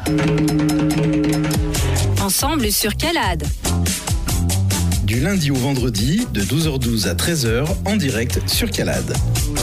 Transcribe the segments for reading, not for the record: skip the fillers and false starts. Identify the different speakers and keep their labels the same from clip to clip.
Speaker 1: Ensemble sur Calade.
Speaker 2: Du lundi au vendredi, de 12h12 à 13h, en direct sur Calade.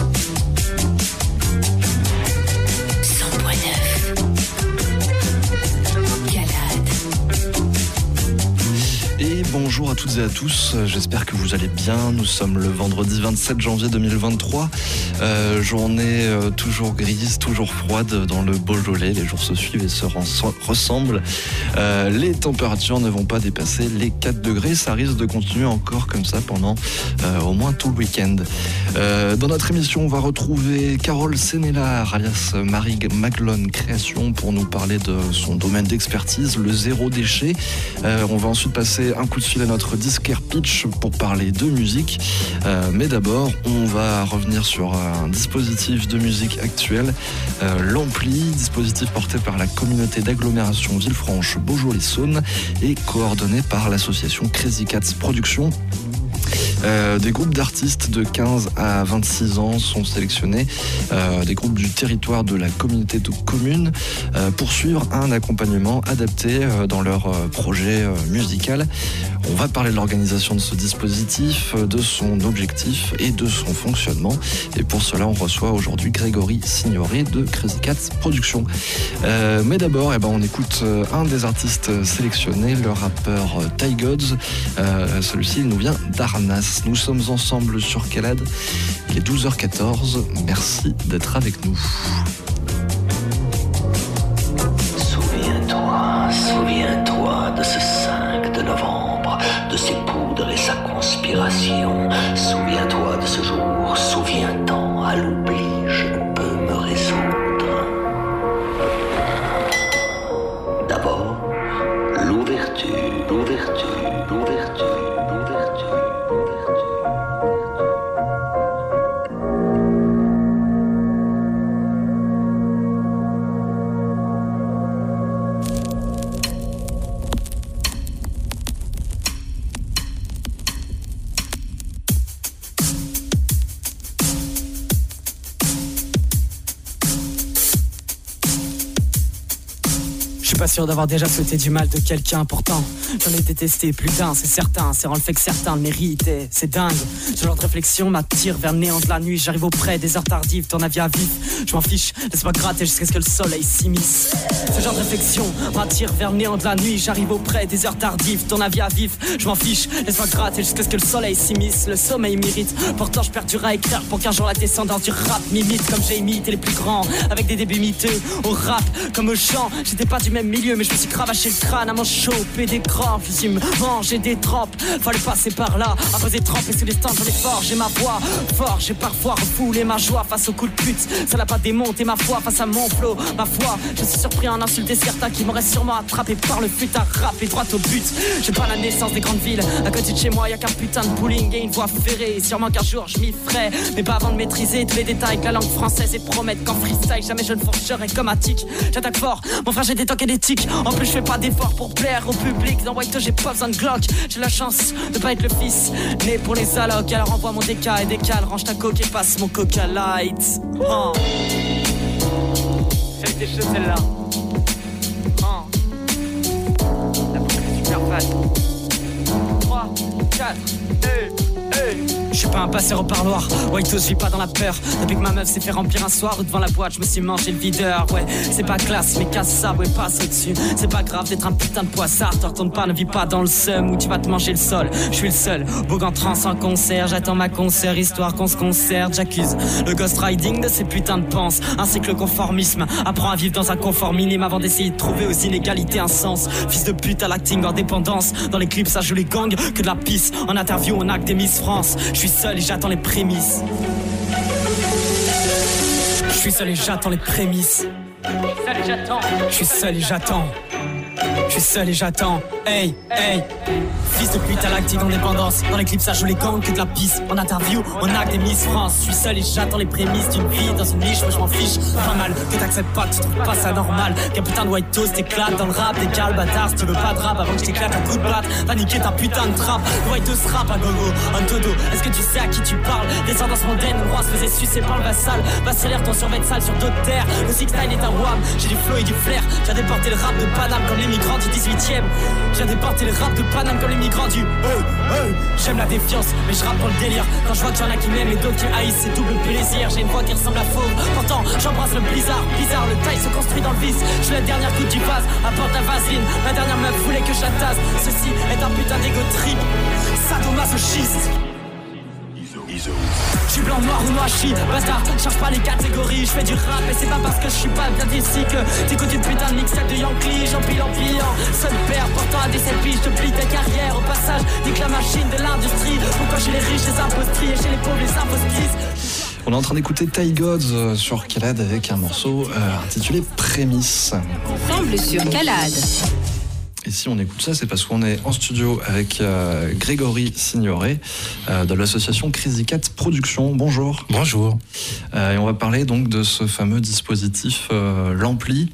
Speaker 3: Et bonjour à toutes et à tous, j'espère que vous allez bien. Nous sommes le vendredi 27 janvier 2023, journée toujours grise, toujours froide dans le Beaujolais. Les jours se suivent et se ressemblent. Les températures ne vont pas dépasser les 4 degrés, ça risque de continuer encore comme ça pendant au moins tout le week-end. Dans notre émission, on va retrouver Carole Sénélar, alias Marie Maglone Création, pour nous parler de son domaine d'expertise, le zéro déchet. On va ensuite passer un coup de fil à notre disquaire Pitch pour parler de musique. Mais d'abord, on va revenir sur un dispositif de musique actuel, l'Ampli, dispositif porté par la communauté d'agglomération Villefranche-Beaujolais-Saône et coordonné par l'association Crazy Cats Productions. Des groupes d'artistes de 15 à 26 ans sont sélectionnés, des groupes du territoire de la communauté de communes, pour suivre un accompagnement adapté dans leur projet musical. On va parler de l'organisation de ce dispositif, de son objectif et de son fonctionnement. Et pour cela, on reçoit aujourd'hui Grégory Signoret de Crazy Cats Productions. Mais d'abord, on écoute un des artistes sélectionnés, le rappeur Ty Gods. Celui-ci, il nous vient d'Arnas. Nous sommes ensemble sur Calade. Il est 12h14. Merci d'être avec nous.
Speaker 4: Souviens-toi de ce 5 de novembre, de ses poudres et sa conspiration. Souviens-toi de ce jour, souviens-t'en, à l'oubli, je ne peux me résoudre. D'abord, l'ouverture.
Speaker 5: Pas sûr d'avoir déjà souhaité du mal de quelqu'un, pourtant j'en ai détesté plus d'un, c'est certain. C'est en le fait que certains le méritaient, c'est dingue. Ce genre de réflexion m'attire vers le néant de la nuit. J'arrive auprès des heures tardives, ton avis à vif. Je m'en fiche, laisse-moi gratter jusqu'à ce que le soleil s'immisce. Ce genre de réflexion m'attire vers le néant de la nuit. J'arrive auprès des heures tardives, ton avis à vif. Je m'en fiche, laisse-moi gratter jusqu'à ce que le soleil s'immisce. Le sommeil m'irrite, pourtant je perdurerai à écrire pour qu'un jour la descendance du rap m'imite comme j'ai imité les plus grands, avec des débuts miteux au rap comme au chant. J'étais pas du même milieu, mais je me suis cravaché le crâne à m'en choper des crampes. Je me suis mangé des trempes, fallait passer par là. Après des trempes et sous les stands, j'en ai fort, j'ai ma voix fort. J'ai parfois refoulé ma joie face au coup de pute. Ça n'a pas démonté ma foi face à mon flow. Ma foi, je suis surpris en insulter certains qui m'auraient sûrement attrapé par le fut à rapper droit au but. J'ai pas la naissance des grandes villes, à côté de chez moi y'a qu'un putain de bowling et une voie ferrée. Sûrement qu'un jour je m'y ferai, mais pas avant de maîtriser tous les détails de la langue française et promettre qu'en freestyle jamais je ne fourcherai comme un tic. J'attaque fort, mon frère j'ai des tocs et des tics. En plus je fais pas d'efforts pour plaire au public. Dans White j'ai pas besoin de Glock. J'ai la chance de pas être le fils né pour les allocs. Alors envoie mon déca et décale, range ta coke et passe mon Coca Light. Oh. Elle était chaude celle-là. Oh. La boucle est super fat. 3, 4, je suis pas un passeur au parloir, White je vis pas dans la peur. Depuis que ma meuf s'est fait remplir un soir ou devant la boîte, je me suis mangé le videur. Ouais, c'est pas classe, mais casse ça, ouais, passe au-dessus. C'est pas grave d'être un putain de poissard. Te retourne pas, ne vis pas dans le seum où tu vas te manger le sol. Je suis le seul, boug en transe en concert. J'attends ma consoeur, histoire qu'on se concerte. J'accuse le ghost riding de ces putains de penses, ainsi que le conformisme. Apprends à vivre dans un confort minime avant d'essayer de trouver aux inégalités un sens. Fils de pute à l'acting en dépendance. Dans les clips ça joue les gangs, que de la pisse. En interview on acte des Miss France. Je suis seul et j'attends les prémices. Je suis seul et j'attends les prémices. Je suis seul et j'attends. Je suis seul et j'attends. Hey, hey. Fils de pute à l'acte d'indépendance. Dans les clips ça joue les gangs que de la pisse. En interview, on acte des Miss France. Je suis seul et j'attends les prémices d'une vie dans une niche. Moi je m'en fiche, pas mal que t'acceptes pas, que tu trouves pas ça normal. Qu'un putain de white toast éclate dans le rap. Des cales bâtards, si tu veux pas de rap avant que je t'éclate un coup de batte. Va niquer ta putain de trappe. Le white toast rap à gogo, un dodo. Est-ce que tu sais à qui tu parles? Descendance mondaine, le roi se faisait sucer par le vassal. Vassalaire ton survêt sale sur d'autres terres. Le six style est un wham, j'ai du flow et du flair. J'ai déporté le rap de Paname comme les migrants du 18ème. J'ai déporté le rap de Paname comme les migrants du J'aime la défiance, mais je rappe pour le délire. Quand je vois qu'il y en a qui m'aiment et d'autres qui haïssent, c'est double plaisir. J'ai une voix qui ressemble à fauve, pourtant j'embrasse le blizzard. Bizarre, le taille se construit dans le vice. Je suis la dernière goutte du vase, apporte la vaseline. La dernière meuf voulait que je la tasse. Ceci est un putain d'égo trip sadomasochiste. Je suis blanc, noir ou noachi, bâtard, cherche pas les catégories. Je fais du rap et c'est pas parce que je suis pas bien d'ici que t'écoutes une putain de mixtape de Yankee. J'empile en pillant, seul père, portant à des selfies. Je te plie ta carrière, au passage, nique la machine de l'industrie. Pourquoi chez les riches, les impostries et chez les pauvres, les impostices.
Speaker 3: On est en train d'écouter Ty Gods sur Calade avec un morceau intitulé Prémisse.
Speaker 1: Ensemble sur Calade.
Speaker 3: Et si on écoute ça, c'est parce qu'on est en studio avec Grégory Signoret de l'association Crazy Cat Productions. Bonjour.
Speaker 6: Bonjour.
Speaker 3: Et on va parler donc de ce fameux dispositif l'ampli.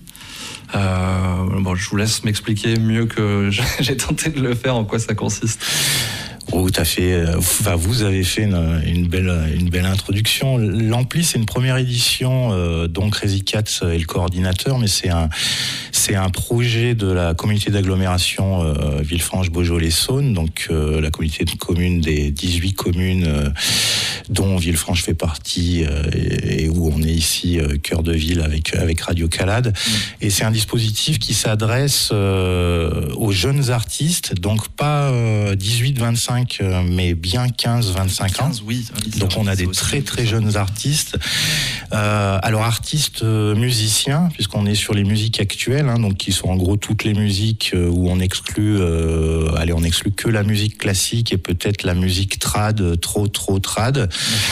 Speaker 3: Bon, je vous laisse m'expliquer mieux que j'ai tenté de le faire en quoi ça consiste.
Speaker 6: Oh, vous avez fait une belle introduction. L'Ampli, c'est une première édition dont Crazy Cat est le coordinateur, mais c'est un projet de la communauté d'agglomération Villefranche-Beaujolais-Saône, donc la communauté de communes des 18 communes dont Villefranche fait partie et où on est ici cœur de ville avec Radio Calade. Et c'est un dispositif qui s'adresse aux jeunes artistes, donc pas 18-25 mais bien 15-25 ans.
Speaker 3: 15, oui,
Speaker 6: donc on a des très très jeunes artistes. Alors artistes musiciens, puisqu'on est sur les musiques actuelles, donc qui sont en gros toutes les musiques où on exclut que la musique classique et peut-être la musique trad, trop trad.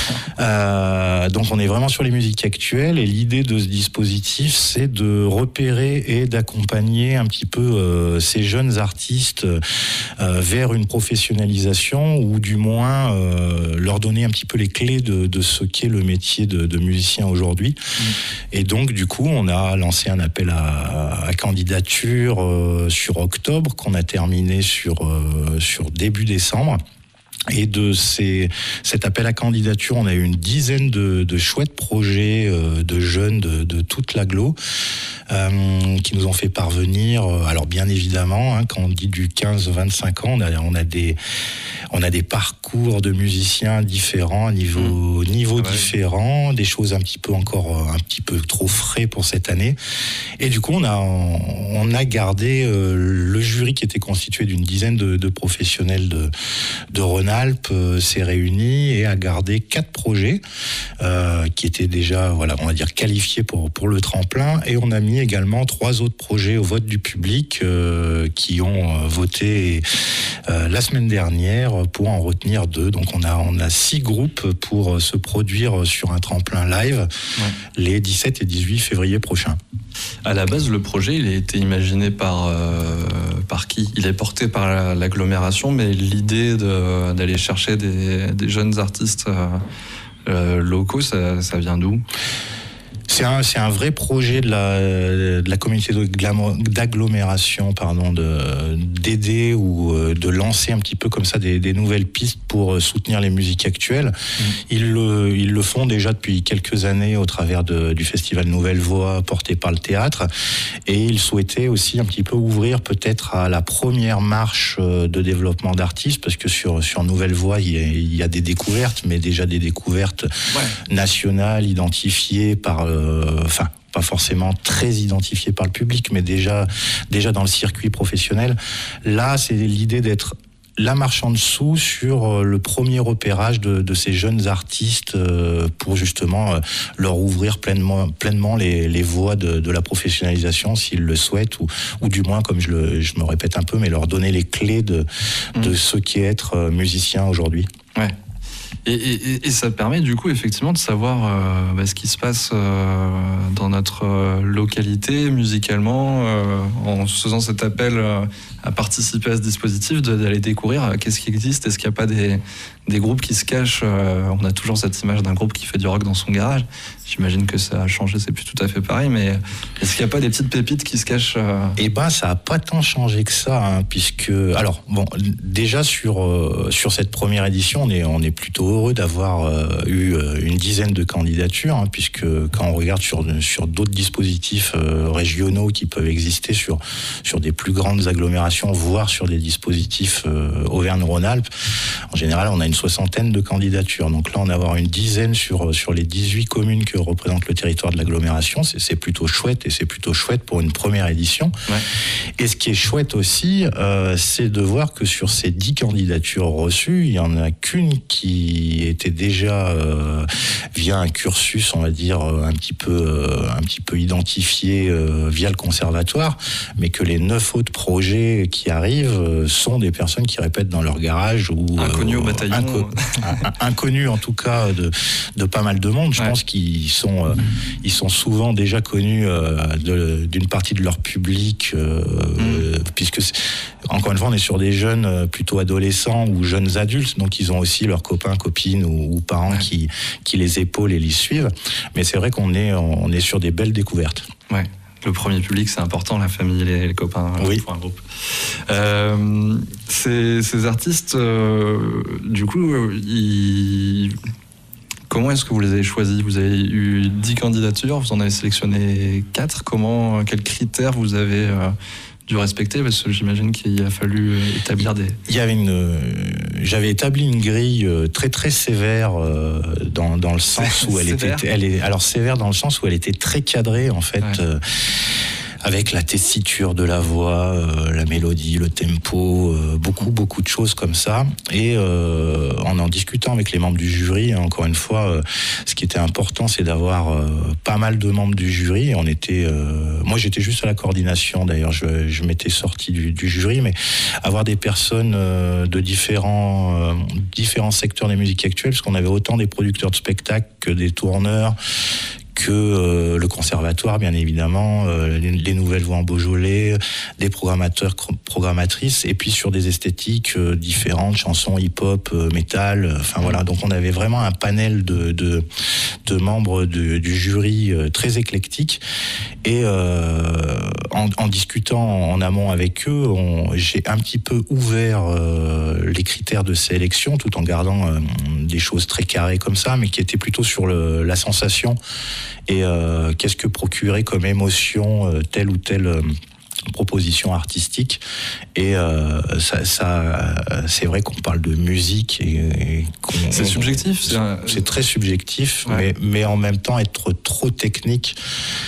Speaker 6: Donc on est vraiment sur les musiques actuelles et l'idée de ce dispositif, c'est de repérer et d'accompagner un petit peu ces jeunes artistes vers une professionnalisation ou du moins leur donner un petit peu les clés de ce qu'est le métier de musicien aujourd'hui. Et donc du coup on a lancé un appel à candidature sur octobre qu'on a terminé sur début décembre. Et de cet appel à candidature, on a eu une dizaine de chouettes projets de jeunes de toute l'agglo qui nous ont fait parvenir. Alors bien évidemment, quand on dit du 15-25 ans, on a des parcours de musiciens différents, niveau différents, des choses un petit peu trop frais pour cette année. Et du coup, on a gardé le jury qui était constitué d'une dizaine de professionnels de Rhône-Alpes s'est réuni et a gardé 4 projets qui étaient déjà, on va dire qualifiés pour le tremplin. Et on a mis également 3 autres projets au vote du public qui ont voté la semaine dernière pour en retenir 2. Donc on a 6 groupes pour se produire sur un tremplin live les 17 et 18 février prochains.
Speaker 3: À la base, le projet, il a été imaginé par qui ? Il est porté par l'agglomération, mais l'idée d'aller chercher des jeunes artistes locaux, ça vient d'où ?
Speaker 6: C'est un vrai projet de la communauté d'agglomération, d'aider ou de lancer un petit peu comme ça des nouvelles pistes pour soutenir les musiques actuelles. Ils le font déjà depuis quelques années au travers du festival Nouvelle Voix porté par le théâtre, et ils souhaitaient aussi un petit peu ouvrir peut-être à la première marche de développement d'artistes, parce que sur Nouvelle Voix il y a des découvertes, mais déjà des découvertes nationales identifiées par pas forcément très identifié par le public, mais déjà dans le circuit professionnel. Là, c'est l'idée d'être la marche en dessous sur le premier repérage de ces jeunes artistes pour justement leur ouvrir pleinement les voies de la professionnalisation s'ils le souhaitent, ou du moins, comme je me répète un peu, mais leur donner les clés de ce qu'est être musicien aujourd'hui.
Speaker 3: Ouais. Et ça permet du coup effectivement de savoir ce qui se passe dans notre localité musicalement, en faisant cet appel à participer à ce dispositif, d'aller découvrir qu'est-ce qui existe, est-ce qu'il n'y a pas des groupes qui se cachent. On a toujours cette image d'un groupe qui fait du rock dans son garage. J'imagine que ça a changé, c'est plus tout à fait pareil, mais est-ce qu'il n'y a pas des petites pépites qui se cachent
Speaker 6: Eh ben, ça n'a pas tant changé que ça, hein, puisque... Alors, bon, déjà sur cette première édition, on est plutôt heureux d'avoir eu une dizaine de candidatures, hein, puisque quand on regarde sur d'autres dispositifs régionaux qui peuvent exister sur des plus grandes agglomérations, voire sur des dispositifs Auvergne-Rhône-Alpes, en général, on a une 60aine de candidatures. Donc là, on a avoir une dizaine sur les 18 communes que représente le territoire de l'agglomération. C'est plutôt chouette, et c'est plutôt chouette pour une première édition. Ouais. Et ce qui est chouette aussi, c'est de voir que sur ces 10 candidatures reçues, il n'y en a qu'une qui était déjà via un cursus, on va dire, un petit peu identifié via le conservatoire, mais que les 9 autres projets qui arrivent sont des personnes qui répètent dans leur garage ou
Speaker 3: inconnus au bataillon.
Speaker 6: Inconnus en tout cas de pas mal de monde. Je pense qu'ils sont souvent déjà connus d'une partie de leur public, puisque encore une fois on est sur des jeunes plutôt adolescents ou jeunes adultes, donc ils ont aussi leurs copains, copines ou parents qui les épaulent et les suivent. Mais c'est vrai qu'on est sur des belles découvertes.
Speaker 3: Ouais. Le premier public, c'est important, la famille, les copains pour un groupe. Ces artistes, du coup, comment est-ce que vous les avez choisis ? Vous avez eu 10 candidatures, vous en avez sélectionné 4. Quels critères vous avez dû respecter ? Parce que j'imagine qu'il a fallu établir des...
Speaker 6: J'avais établi une grille très très sévère dans le sens où sévère dans le sens où elle était très cadrée en fait. Ouais. Avec la tessiture de la voix, la mélodie, le tempo, beaucoup de choses comme ça. Et en discutant avec les membres du jury, encore une fois, ce qui était important, c'est d'avoir pas mal de membres du jury. Et moi, j'étais juste à la coordination. D'ailleurs, je m'étais sorti du jury, mais avoir des personnes de différents secteurs des musiques actuelles, parce qu'on avait autant des producteurs de spectacles que des tourneurs, que le conservatoire, bien évidemment, les nouvelles voix en Beaujolais, des programmateurs, programmatrices, et puis sur des esthétiques différentes, chansons, hip-hop, métal, enfin voilà. Donc on avait vraiment un panel de membres du jury très éclectique. Et en discutant en amont avec eux, j'ai un petit peu ouvert les critères de sélection, tout en gardant des choses très carrées comme ça, mais qui étaient plutôt sur la sensation et qu'est-ce que procurait comme émotion telle ou telle proposition artistique. Et c'est vrai qu'on parle de musique
Speaker 3: c'est subjectif.
Speaker 6: C'est très subjectif, ouais. mais en même temps être trop technique.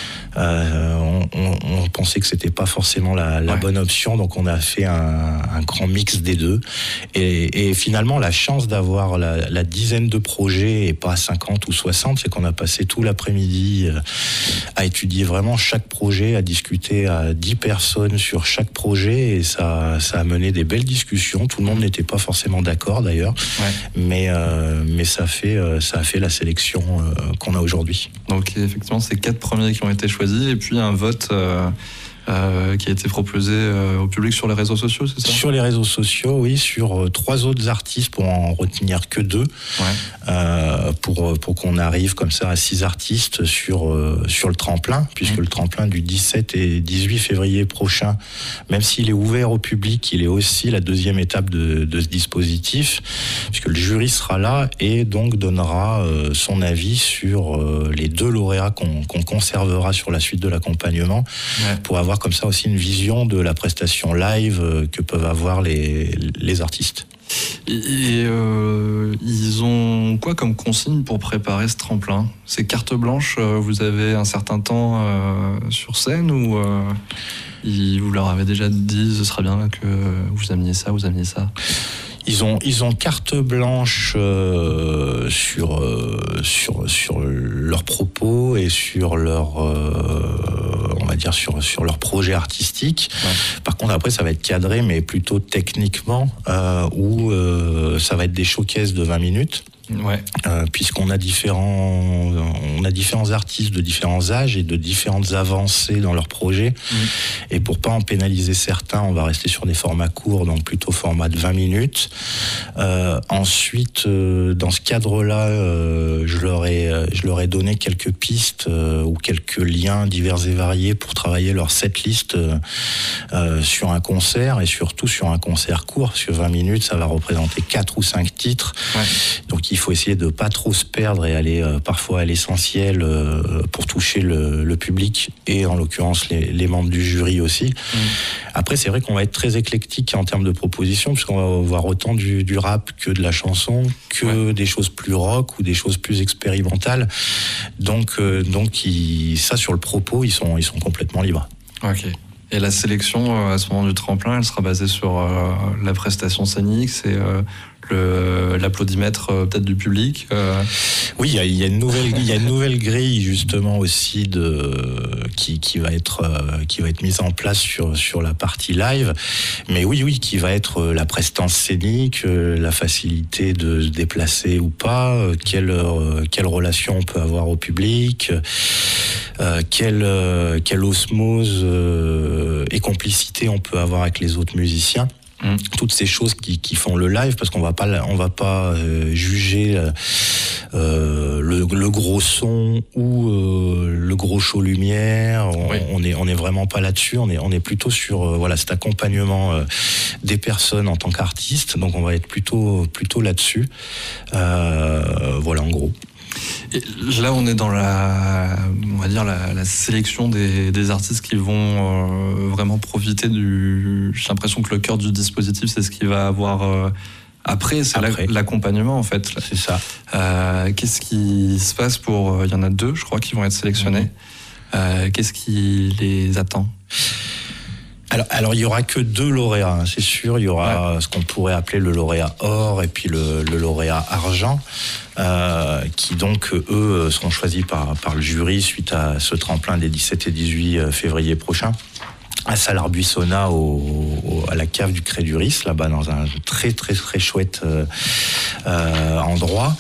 Speaker 6: On pensait que c'était pas forcément la bonne option, donc on a fait un grand mix des deux. Et finalement, la chance d'avoir la dizaine de projets et pas 50 ou 60, c'est qu'on a passé tout l'après-midi à étudier vraiment chaque projet, à discuter à 10 personnes sur chaque projet, et ça a mené des belles discussions. Tout le monde n'était pas forcément d'accord d'ailleurs, mais ça a fait la sélection qu'on a aujourd'hui.
Speaker 3: Donc effectivement, c'est 4 premiers qui ont été choisis, et puis un vote qui a été proposé au public sur les réseaux sociaux, c'est ça ?
Speaker 6: Sur les réseaux sociaux, oui, sur 3 autres artistes, pour en retenir que 2, pour qu'on arrive comme ça à 6 artistes sur le tremplin, puisque le tremplin du 17 et 18 février prochain, même s'il est ouvert au public, il est aussi la deuxième étape de ce dispositif, puisque le jury sera là et donc donnera son avis sur les 2 lauréats qu'on conservera sur la suite de l'accompagnement, pour avoir comme ça aussi une vision de la prestation live que peuvent avoir les artistes.
Speaker 3: Et ils ont quoi comme consigne pour préparer ce tremplin ? C'est carte blanche, vous avez un certain temps sur scène, ou vous leur avez déjà dit ce serait bien que vous ameniez ça,
Speaker 6: Ils ont carte blanche sur leurs propos et sur leur on va dire sur leur projet artistique. Par contre, après, ça va être cadré, mais plutôt techniquement, où ça va être des showcases de 20 minutes.
Speaker 3: Ouais.
Speaker 6: Puisqu'on a différents artistes de différents âges et de différentes avancées dans leurs projets. Et pour pas en pénaliser certains, on va rester sur des formats courts, donc plutôt format de 20 minutes. Ensuite, dans ce cadre-là, je leur ai donné quelques pistes ou quelques liens divers et variés pour travailler leur setlist sur un concert, et surtout sur un concert court, parce que 20 minutes, ça va représenter 4 ou 5 titres. Ouais. Donc il faut essayer de pas trop se perdre et aller parfois à l'essentiel pour toucher le public et en l'occurrence les membres du jury aussi. Après, c'est vrai qu'on va être très éclectique en termes de propositions, puisqu'on va voir autant du rap que de la chanson, que des choses plus rock ou des choses plus expérimentales. Donc ça, sur le propos, ils sont complètement libres.
Speaker 3: Ok. Et la sélection à ce moment du tremplin, elle sera basée sur la prestation scénique, c'est l'applaudimètre peut-être du public.
Speaker 6: Oui, il y a une nouvelle grille justement aussi qui va être mise en place sur la partie live. Mais oui, qui va être la prestance scénique, la facilité de se déplacer ou pas, quelle relation on peut avoir au public, quelle osmose et complicité on peut avoir avec les autres musiciens. Toutes ces choses qui font le live, parce qu'on va pas juger le gros son ou le gros show lumière. On est vraiment pas là-dessus. On est plutôt sur cet accompagnement des personnes en tant qu'artistes. Donc on va être plutôt là-dessus. Voilà en gros.
Speaker 3: Et là, on est dans la sélection des artistes qui vont vraiment profiter j'ai l'impression que le cœur du dispositif, c'est ce qu'il va avoir après, c'est l'accompagnement en fait.
Speaker 6: C'est ça.
Speaker 3: Qu'est-ce qui se passe il y en a 2, je crois, qui vont être sélectionnés. Qu'est-ce qui les attend ?
Speaker 6: Alors il y aura que 2 lauréats, c'est sûr. Il y aura ce qu'on pourrait appeler le lauréat or et puis le lauréat argent, qui donc eux seront choisis par le jury suite à ce tremplin des 17 et 18 février prochains à Salard-Buissonnat à la cave du Cré-du-Ris, là-bas dans un très très très chouette endroit.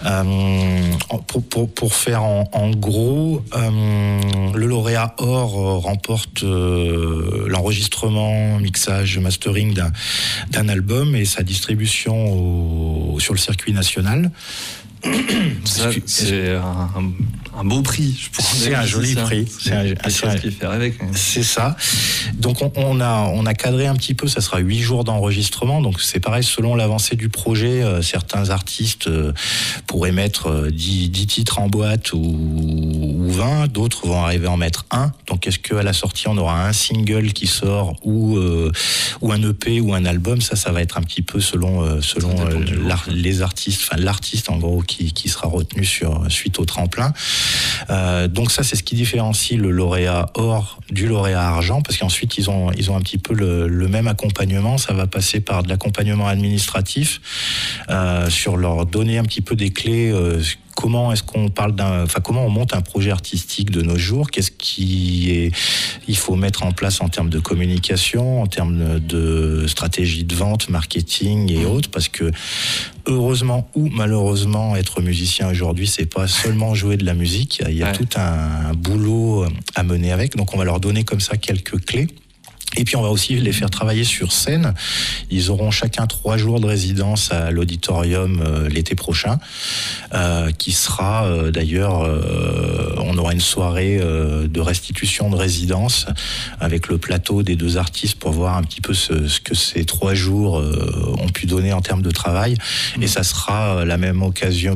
Speaker 6: Pour faire en gros, le lauréat or remporte l'enregistrement, mixage, mastering d'un album et sa distribution sur le circuit national.
Speaker 3: Ça, c'est un beau prix, je pense.
Speaker 6: C'est un joli prix.
Speaker 3: C'est quelque chose qui fait rêver quand même.
Speaker 6: C'est ça. Donc on a cadré un petit peu, ça sera 8 jours d'enregistrement. Donc c'est pareil, selon l'avancée du projet, certains artistes pourraient mettre 10 titres en boîte ou 20, d'autres vont arriver à en mettre 1. Donc est-ce qu'à la sortie on aura un single qui sort ou un EP ou un album? Ça va être un petit peu selon les artistes, enfin l'artiste en gros qui sera retenu suite au tremplin. Donc ça, c'est ce qui différencie le lauréat or du lauréat argent, parce qu'ensuite ils ont un petit peu le même accompagnement. Ça va passer par de l'accompagnement administratif sur leur donner un petit peu des clés. Comment est-ce qu'on parle comment on monte un projet artistique de nos jours? Il faut mettre en place en termes de communication, en termes de stratégie de vente, marketing et autres, parce que heureusement ou malheureusement, être musicien aujourd'hui, c'est pas seulement jouer de la musique. Il y a tout un boulot à mener avec. Donc on va leur donner comme ça quelques clés. Et puis on va aussi les faire travailler sur scène. Ils auront chacun 3 jours de résidence à l'auditorium l'été prochain, qui sera d'ailleurs, on aura une soirée de restitution de résidence avec le plateau des 2 artistes pour voir un petit peu ce que ces 3 jours ont pu donner en termes de travail. Et ça sera par la même occasion,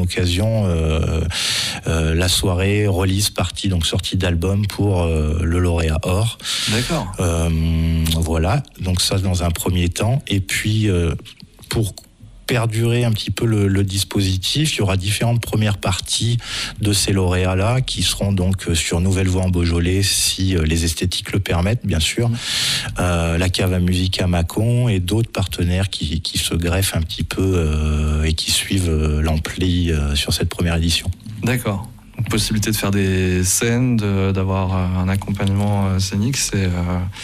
Speaker 6: la soirée release party, donc sortie d'album pour le lauréat or.
Speaker 3: D'accord.
Speaker 6: Voilà, donc ça dans un premier temps. Et puis pour perdurer un petit peu le dispositif, il y aura différentes premières parties de ces lauréats-là qui seront donc sur Nouvelle Voie en Beaujolais, si les esthétiques le permettent, bien sûr, la cave à musique à Mâcon et d'autres partenaires qui se greffent un petit peu et qui suivent l'ampli sur cette première édition.
Speaker 3: D'accord. Donc, possibilité de faire des scènes, d'avoir un accompagnement scénique,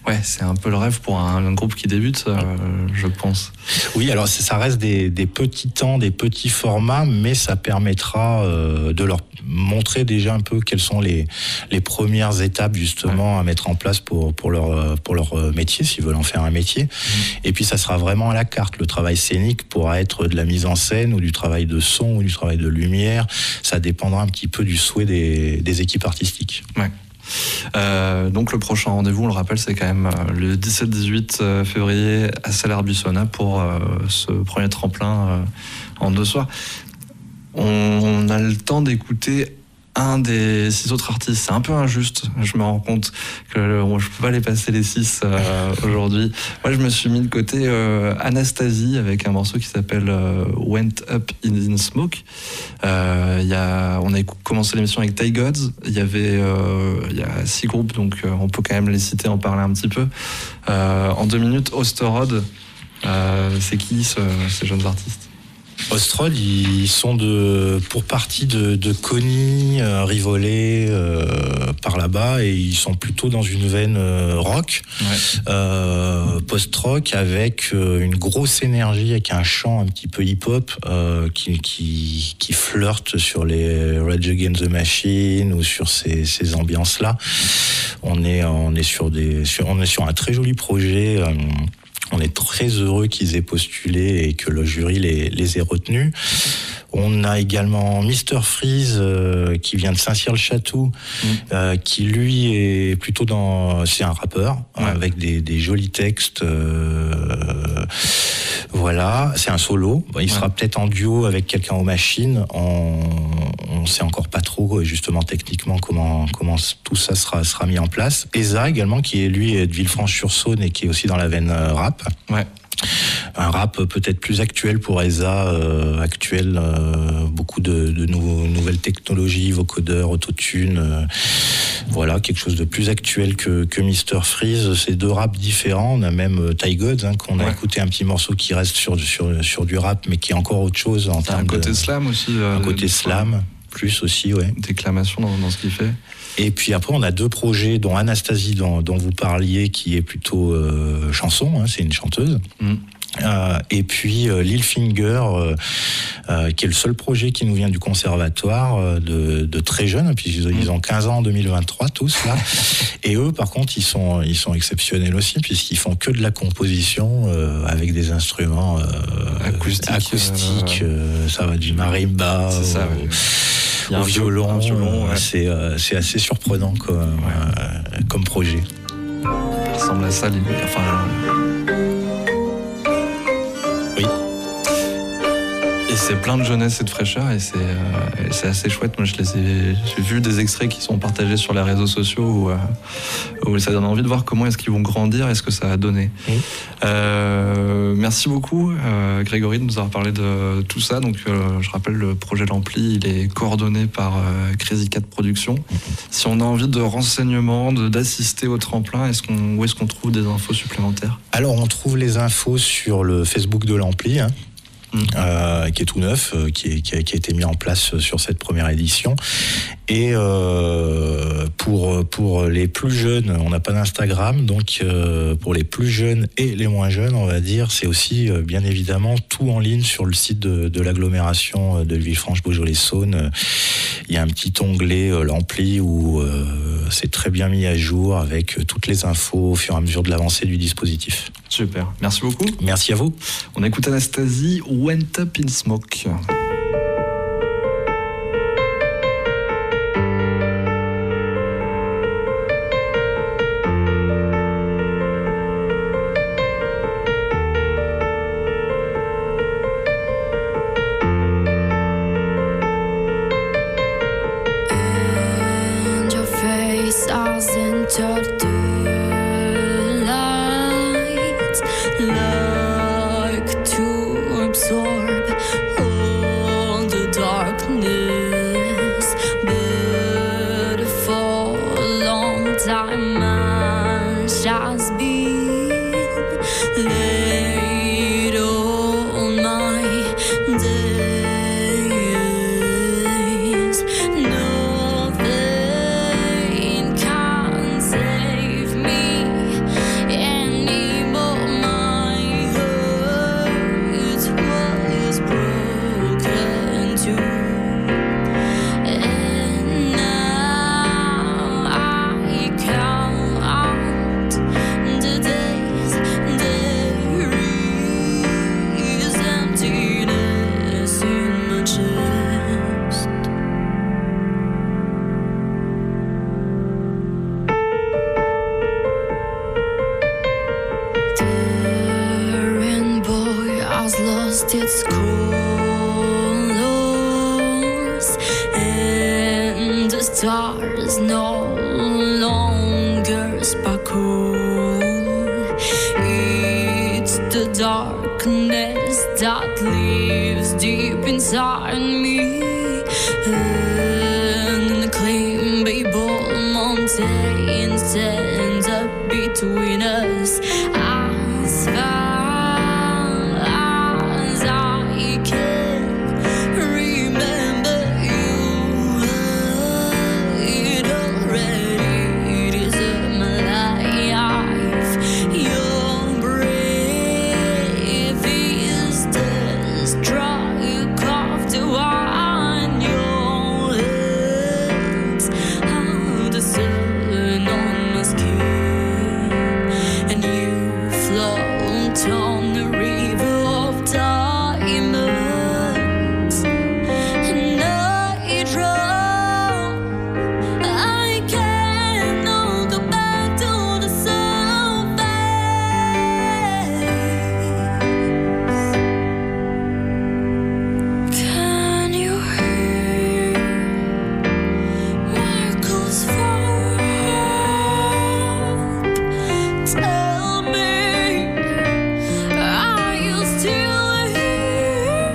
Speaker 3: Ouais, c'est un peu le rêve pour un groupe qui débute, je pense.
Speaker 6: Oui, alors ça reste des petits temps, des petits formats, mais ça permettra de leur montrer déjà un peu quelles sont les premières étapes justement à mettre en place pour leur métier, s'ils veulent en faire un métier. Et puis ça sera vraiment à la carte. Le travail scénique pourra être de la mise en scène ou du travail de son ou du travail de lumière. Ça dépendra un petit peu du souhait des équipes artistiques.
Speaker 3: Ouais. Donc le prochain rendez-vous, on le rappelle, c'est quand même le 17-18 février à Salers-Buissonnat pour ce premier tremplin en 2 soirs. On a le temps d'écouter un des 6 autres artistes. C'est un peu injuste, je me rends compte que je peux pas les passer les 6 aujourd'hui. Moi, je me suis mis de côté Anastasie avec un morceau qui s'appelle Went Up in Smoke. On a commencé l'émission avec Ty Gods. Il y a 6 groupes, donc on peut quand même les citer, en parler un petit peu. En 2 minutes, Osterod. C'est qui ces jeunes artistes?
Speaker 6: Ostrod, ils sont pour partie de Conny, Rivollet, par là-bas, et ils sont plutôt dans une veine rock, post-rock, avec une grosse énergie, avec un chant un petit peu hip-hop qui flirte sur les Rage Against the Machine ou sur ces ambiances-là. On est sur un très joli projet. On est très heureux qu'ils aient postulé et que le jury les ait retenus. On a également Mr Freeze qui vient de Saint-Cyr-le-Château, qui lui est plutôt c'est un rappeur avec des jolis textes. Voilà, c'est un solo. Il sera peut-être en duo avec quelqu'un aux machines. On sait encore pas trop justement techniquement comment tout ça sera mis en place. Eza également, qui est lui de Villefranche-sur-Saône et qui est aussi dans la veine rap. Ouais. Un rap peut-être plus actuel pour Eza, beaucoup de nouvelles technologies, vocodeurs, autotune, voilà, quelque chose de plus actuel que Mr Freeze. C'est 2 raps différents. On a même Ty Gods, qu'on a écouté un petit morceau qui reste sur du rap, mais qui est encore autre chose en termes
Speaker 3: un côté slam aussi.
Speaker 6: Un côté slam, plus aussi, ouais.
Speaker 3: Déclamation dans ce qu'il fait.
Speaker 6: Et puis après, on a 2 projets, dont Anastasie, dont vous parliez, qui est plutôt chanson, c'est une chanteuse. Et puis Littlefinger, qui est le seul projet qui nous vient du conservatoire, de très jeunes, puis ils ont 15 ans en 2023 tous là. Et eux, par contre, ils sont exceptionnels aussi, puisqu'ils font que de la composition avec des instruments acoustiques. Ça va du marimba au violon. C'est assez surprenant comme projet.
Speaker 3: Ça ressemble à ça, Et c'est plein de jeunesse et de fraîcheur, et c'est assez chouette. Moi, j'ai vu des extraits qui sont partagés sur les réseaux sociaux où ça donne envie de voir comment est-ce qu'ils vont grandir et ce que ça a donné. Merci beaucoup, Grégory, de nous avoir parlé de tout ça. Donc, je rappelle, le projet L'Ampli, il est coordonné par Crazy Cat Productions. Si on a envie de renseignements, d'assister au tremplin, où est-ce qu'on trouve des infos supplémentaires?
Speaker 6: Alors, on trouve les infos sur le Facebook de L'Ampli, qui est tout neuf, qui a été mis en place sur cette première édition. Et pour les plus jeunes, on n'a pas d'Instagram, donc pour les plus jeunes et les moins jeunes, on va dire, c'est aussi bien évidemment tout en ligne sur le site de l'agglomération de Villefranche-Beaujolais-Saône. Il y a un petit onglet L'Ampli où c'est très bien mis à jour avec toutes les infos au fur et à mesure de l'avancée du dispositif.
Speaker 3: Super, merci beaucoup.
Speaker 6: Merci à vous.
Speaker 3: On écoute Anastasie, Went Up in Smoke.
Speaker 7: lost its colors, and the stars no longer sparkle. It's the darkness that lives deep inside me, and the claimable mountain stands up between us. As far as I can remember you, it already deserved my life. Your brave is the strike of the one. Your hands are the sun on my skin, and you float on the river of diamonds. And I drown, I cannot go back to the surface. Can you hear Michael's heart? Tell me, are you still here?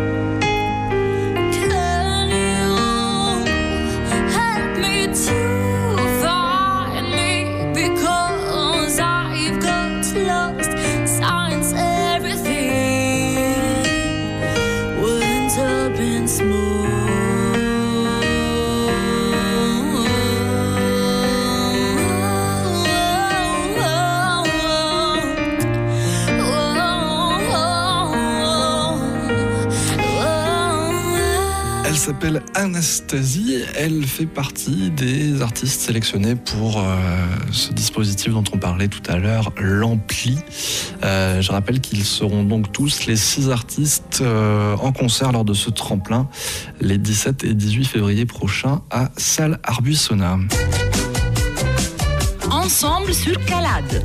Speaker 7: Can you help me to find me? Because I've got lost signs, everything went up in
Speaker 3: Elle s'appelle Anastasie, elle fait partie des artistes sélectionnés pour ce dispositif dont on parlait tout à l'heure, l'Ampli. Je rappelle qu'ils seront donc tous les 6 artistes en concert lors de ce tremplin les 17 et 18 février prochains à Salle Arbuissonnat.
Speaker 1: Ensemble sur Calade.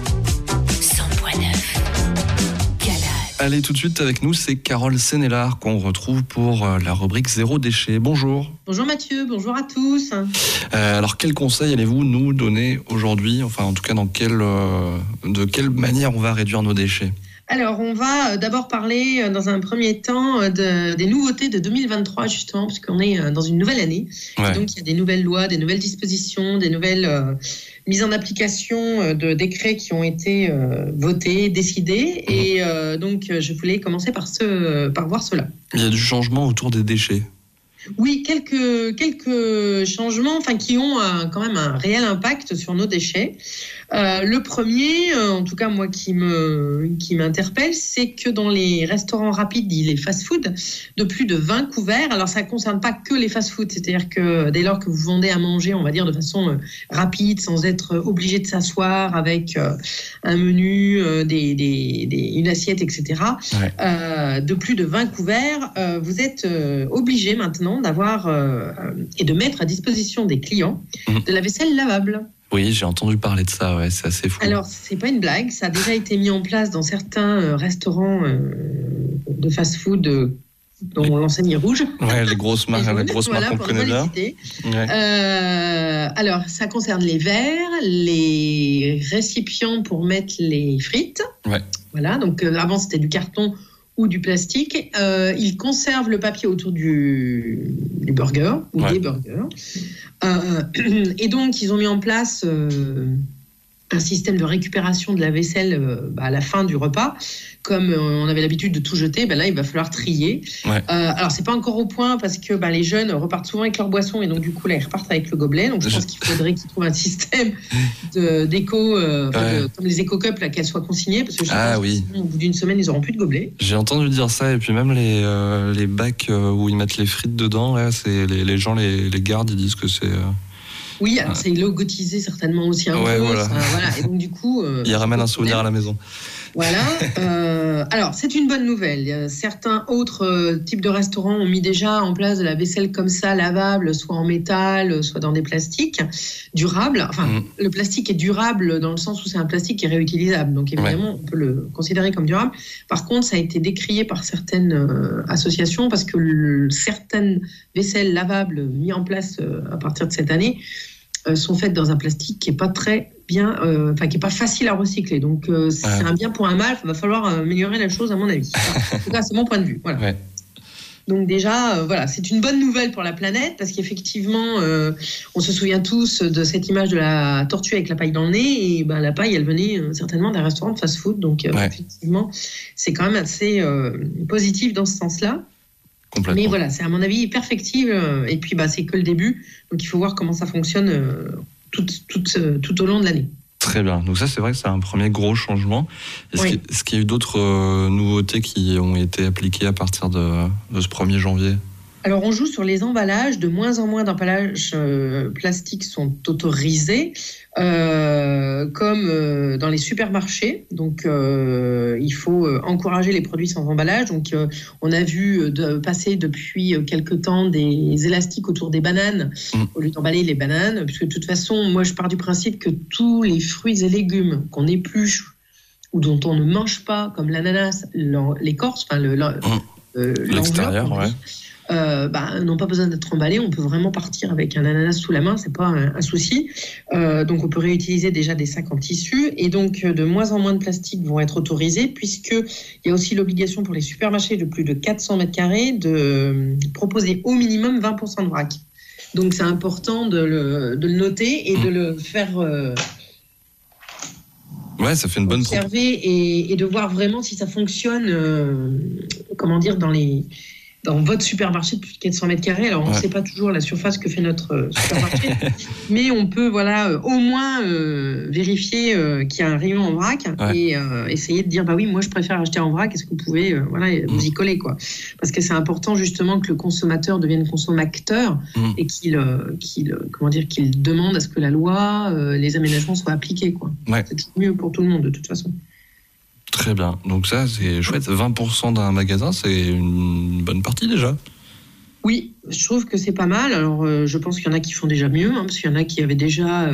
Speaker 1: 100.9. Calade.
Speaker 3: Allez, tout de suite avec nous, c'est Carole Sénélard qu'on retrouve pour la rubrique Zéro déchet. Bonjour.
Speaker 8: Bonjour Mathieu, bonjour à tous.
Speaker 3: Alors, quel conseil allez-vous nous donner aujourd'hui ? Enfin, en tout cas, de quelle manière on va réduire nos déchets ?
Speaker 8: Alors, on va d'abord parler dans un premier temps des nouveautés de 2023, justement, puisqu'on est dans une nouvelle année.
Speaker 3: Ouais.
Speaker 8: Et donc, il y a des nouvelles lois, des nouvelles dispositions, des nouvelles mises en application de décrets qui ont été votés, décidés. Et donc, je voulais commencer par voir cela.
Speaker 3: Il y a du changement autour des déchets.
Speaker 8: Oui, quelques changements, qui ont quand même un réel impact sur nos déchets. Le premier, en tout cas moi qui m'interpelle, c'est que dans les restaurants rapides, les fast-food, de plus de 20 couverts, alors ça ne concerne pas que les fast-food, c'est-à-dire que dès lors que vous vendez à manger, on va dire de façon rapide, sans être obligé de s'asseoir avec un menu, une assiette, etc., ouais. De plus de 20 couverts, vous êtes obligé maintenant d'avoir et de mettre à disposition des clients de la vaisselle lavable.
Speaker 3: Oui, j'ai entendu parler de ça, ouais, c'est assez fou.
Speaker 8: Alors, c'est pas une blague, ça a déjà été mis en place dans certains restaurants de fast-food dont l'enseigne est rouge.
Speaker 3: Ouais, les grosses marques, on connaît bien.
Speaker 8: Ouais. Alors, ça concerne les verres, les récipients pour mettre les frites. Ouais. Voilà, donc avant c'était du carton ou du plastique. Ils conservent le papier autour du burger ou des burgers. Et donc, ils ont mis en place un système de récupération de la vaisselle à la fin du repas. Comme on avait l'habitude de tout jeter, là, il va falloir trier. Ouais. Alors, c'est pas encore au point parce que les jeunes repartent souvent avec leur boisson et donc, du coup, là, ils repartent avec le gobelet. Donc, je pense qu'il faudrait qu'ils trouvent un système d'éco, comme les éco-cups, qu'elles soient consignées parce que je pense que au bout d'une semaine, ils n'auront plus de gobelet.
Speaker 3: J'ai entendu dire ça et puis même les bacs où ils mettent les frites dedans, là, c'est les gens les gardent, ils disent que c'est...
Speaker 8: Oui, alors c'est logotisé certainement aussi un peu.
Speaker 3: Voilà.
Speaker 8: Et donc, du coup,
Speaker 3: il ramène un souvenir à la maison.
Speaker 8: Voilà. Alors, c'est une bonne nouvelle. Certains autres types de restaurants ont mis déjà en place de la vaisselle comme ça, lavable, soit en métal, soit dans des plastiques durables. Enfin, le plastique est durable dans le sens où c'est un plastique qui est réutilisable. Donc, évidemment, on peut le considérer comme durable. Par contre, ça a été décrié par certaines associations parce que certaines vaisselles lavables mises en place à partir de cette année sont faites dans un plastique qui est pas très bien, qui est pas facile à recycler. Donc c'est un bien pour un mal. Il va falloir améliorer la chose à mon avis. En tout cas, c'est mon point de vue. Voilà. Ouais. Donc déjà, voilà, c'est une bonne nouvelle pour la planète parce qu'effectivement, on se souvient tous de cette image de la tortue avec la paille dans le nez et la paille, elle venait certainement d'un restaurant de fast-food. Donc effectivement, c'est quand même assez positif dans ce sens-là. Mais voilà, c'est à mon avis perfectible et puis c'est que le début, donc il faut voir comment ça fonctionne tout au long de l'année.
Speaker 3: Très bien, donc ça c'est vrai que c'est un premier gros changement. Est-ce qu'il y a eu d'autres nouveautés qui ont été appliquées à partir de ce 1er janvier ?
Speaker 8: Alors on joue sur les emballages, de moins en moins d'emballages plastiques sont autorisés, comme dans les supermarchés. Donc il faut encourager les produits sans emballage. Donc on a vu passer depuis quelque temps des élastiques autour des bananes au lieu d'emballer les bananes, puisque de toute façon, moi je pars du principe que tous les fruits et légumes qu'on épluche ou dont on ne mange pas, comme l'ananas, l'écorce,
Speaker 3: l'extérieur,
Speaker 8: n'ont pas besoin d'être emballés. On peut vraiment partir avec un ananas sous la main, c'est pas un souci. Donc on peut réutiliser déjà des sacs en tissu et donc de moins en moins de plastique vont être autorisés puisqu'il y a aussi l'obligation pour les supermarchés de plus de 400 mètres carrés de proposer au minimum 20% de vrac. Donc c'est important de le noter et de le faire
Speaker 3: ça fait une bonne
Speaker 8: observer et de voir vraiment si ça fonctionne dans votre supermarché de plus de 400 mètres carrés. Alors, on ne sait pas toujours la surface que fait notre supermarché, mais on peut au moins vérifier qu'il y a un rayon en vrac et essayer de dire, moi, je préfère acheter en vrac. Est-ce que vous pouvez vous y coller, quoi. Parce que c'est important, justement, que le consommateur devienne consommateur et qu'il demande à ce que la loi, les aménagements soient appliqués, quoi. C'est toujours mieux pour tout le monde, de toute façon.
Speaker 3: Très bien, donc ça c'est chouette, 20% d'un magasin, c'est une bonne partie déjà.
Speaker 8: Oui, je trouve que c'est pas mal. Alors je pense qu'il y en a qui font déjà mieux, parce qu'il y en a qui avaient déjà,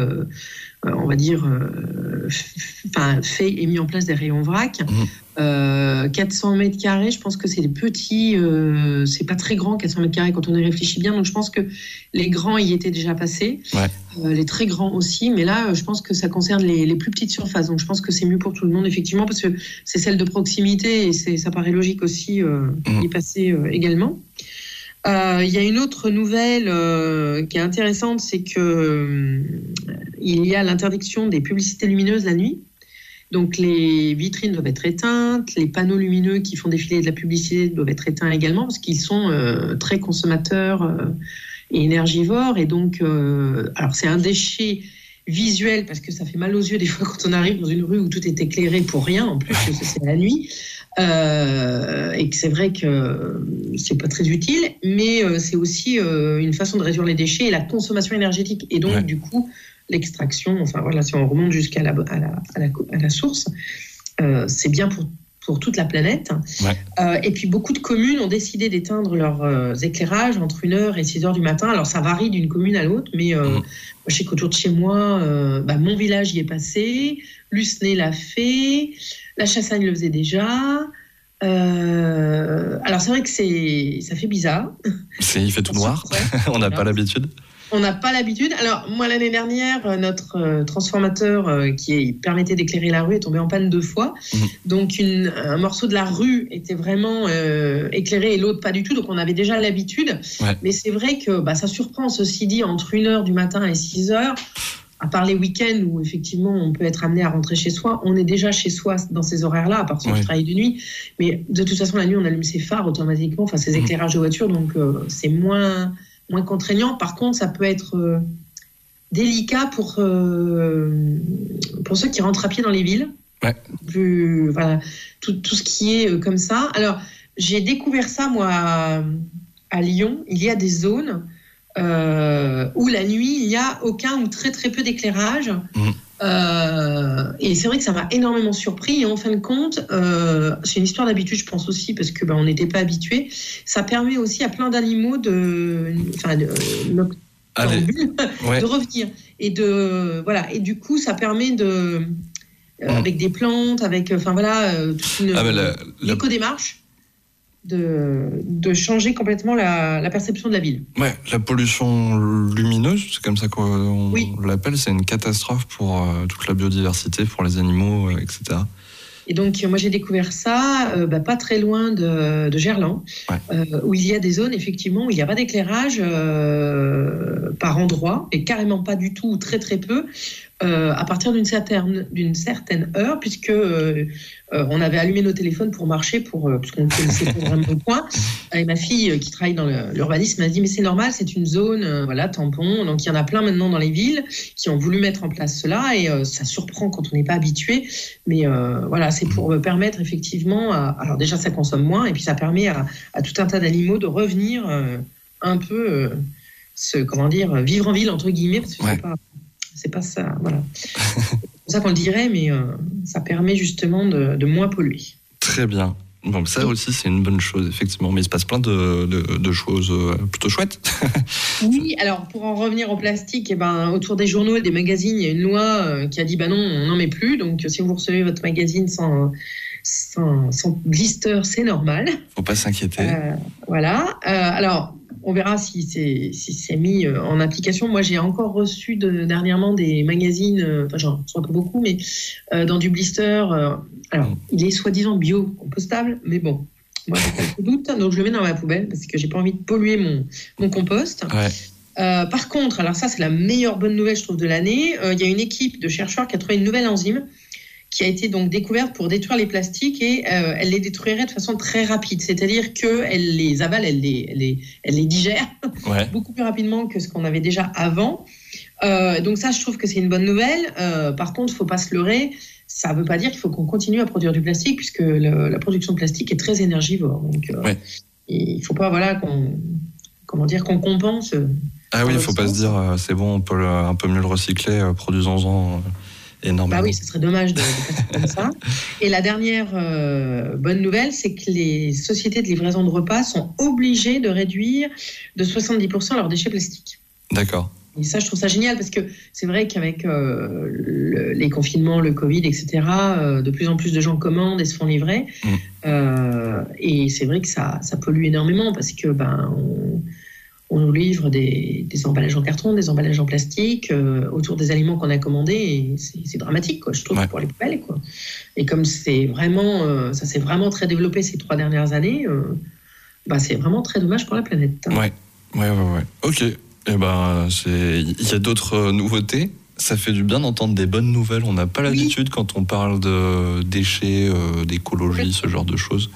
Speaker 8: fait et mis en place des rayons vrac. 400 mètres carrés, je pense que c'est des petits, c'est pas très grand 400 mètres carrés quand on y réfléchit bien, donc je pense que les grands y étaient déjà passés, les très grands aussi, mais là je pense que ça concerne les plus petites surfaces, donc je pense que c'est mieux pour tout le monde effectivement, parce que c'est celle de proximité et ça paraît logique aussi y passer également. Il y a une autre nouvelle qui est intéressante, c'est que il y a l'interdiction des publicités lumineuses la nuit. Donc les vitrines doivent être éteintes, les panneaux lumineux qui font défiler de la publicité doivent être éteints également parce qu'ils sont très consommateurs et énergivores. Et donc, alors c'est un déchet visuel parce que ça fait mal aux yeux des fois quand on arrive dans une rue où tout est éclairé pour rien, en plus c'est la nuit. Et que c'est vrai que c'est pas très utile, mais c'est aussi une façon de réduire les déchets et la consommation énergétique. Et donc, du coup, l'extraction, si on remonte jusqu'à la source, c'est bien pour toute la planète. Et puis, beaucoup de communes ont décidé d'éteindre leurs éclairages entre 1h et 6h du matin. Alors, ça varie d'une commune à l'autre, mais moi, je sais qu'autour de chez moi, mon village y est passé, Lucenay l'a fait, la Chassagne le faisait déjà. Alors, c'est vrai que ça fait bizarre.
Speaker 3: Il fait tout noir, on n'a pas l'habitude.
Speaker 8: On n'a pas l'habitude. Alors, moi, l'année dernière, notre transformateur qui permettait d'éclairer la rue est tombé en panne 2 fois. Donc, un morceau de la rue était vraiment éclairé et l'autre pas du tout. Donc, on avait déjà l'habitude. Mais c'est vrai que ça surprend, ceci dit, entre 1h du matin et 6h, à part les week-ends où, effectivement, on peut être amené à rentrer chez soi. On est déjà chez soi dans ces horaires-là, à part si on travaille de nuit. Mais de toute façon, la nuit, on allume ses phares automatiquement, ces éclairages de voiture. Donc, c'est moins contraignant. Par contre, ça peut être délicat pour ceux qui rentrent à pied dans les villes. Tout ce qui est comme ça. Alors, j'ai découvert ça, moi, à Lyon. Il y a des zones où la nuit, il n'y a aucun ou très très peu d'éclairage. Et c'est vrai que ça m'a énormément surpris. Et en fin de compte, c'est une histoire d'habitude, je pense aussi, parce que on n'était pas habitués. Ça permet aussi à plein d'animaux de revenir. Et Et du coup, ça permet de avec des plantes, avec toute une éco-démarche. De changer complètement la perception de la ville.
Speaker 3: Ouais, la pollution lumineuse, c'est comme ça qu'on l'appelle, c'est une catastrophe pour toute la biodiversité, pour les animaux, etc.
Speaker 8: Et donc, moi, j'ai découvert ça pas très loin de Gerland, où il y a des zones, effectivement, où il n'y a pas d'éclairage par endroit, et carrément pas du tout, ou très très peu, à partir d'une certaine heure, puisque on avait allumé nos téléphones pour marcher, parce qu'on ne connaissait pas vraiment le coin. Et ma fille, qui travaille dans l'urbanisme, m'a dit, mais c'est normal, c'est une zone tampon. Donc, il y en a plein maintenant dans les villes qui ont voulu mettre en place cela, et ça surprend quand on n'est pas habitué. Mais c'est pour permettre effectivement, alors déjà, ça consomme moins, et puis ça permet à tout un tas d'animaux de revenir un peu, vivre en ville, entre guillemets, parce que c'est pas ça, voilà. C'est pour ça qu'on le dirait, mais ça permet justement de moins polluer.
Speaker 3: Très bien. Donc ça aussi, c'est une bonne chose, effectivement. Mais il se passe plein de choses plutôt chouettes.
Speaker 8: Oui, alors pour en revenir au plastique, autour des journaux et des magazines, il y a une loi qui a dit non, on n'en met plus. Donc si vous recevez votre magazine sans blister, c'est normal.
Speaker 3: Faut pas s'inquiéter.
Speaker 8: Alors, on verra si c'est mis en application. Moi, j'ai encore reçu dernièrement des magazines, j'en reçois pas beaucoup, mais dans du blister. Il est soi-disant bio-compostable, mais bon, moi, j'ai quelques doutes, donc je le mets dans ma poubelle parce que j'ai pas envie de polluer mon compost. Ouais. Par contre, alors ça, c'est la meilleure bonne nouvelle, je trouve, de l'année. Il y a une équipe de chercheurs qui a trouvé une nouvelle enzyme qui a été donc découverte pour détruire les plastiques, et elle les détruirait de façon très rapide. C'est-à-dire qu'elle les avale, elle les digère beaucoup plus rapidement que ce qu'on avait déjà avant. Donc ça, je trouve que c'est une bonne nouvelle. Par contre, il ne faut pas se leurrer. Ça ne veut pas dire qu'il faut qu'on continue à produire du plastique, puisque la production de plastique est très énergivore. Donc il ne faut pas qu'on compense.
Speaker 3: Ah oui, il ne faut pas se dire c'est bon, on peut un peu mieux le recycler, produisons-en énormément.
Speaker 8: Bah oui, ce serait dommage de faire comme ça. Et la dernière bonne nouvelle, c'est que les sociétés de livraison de repas sont obligées de réduire de 70% leurs déchets plastiques.
Speaker 3: D'accord.
Speaker 8: Et ça, je trouve ça génial, parce que c'est vrai qu'avec les confinements, le Covid, etc., de plus en plus de gens commandent et se font livrer. Et c'est vrai que ça pollue énormément, parce que on nous livre des emballages en carton, des emballages en plastique autour des aliments qu'on a commandés, et c'est dramatique, quoi, je trouve, pour les poubelles, quoi. Et comme c'est vraiment, ça s'est vraiment très développé ces 3 dernières années, c'est vraiment très dommage pour la planète.
Speaker 3: Ouais. Ok. Il y a d'autres nouveautés. Ça fait du bien d'entendre des bonnes nouvelles. On n'a pas l'habitude quand on parle de déchets, d'écologie, ce genre de choses.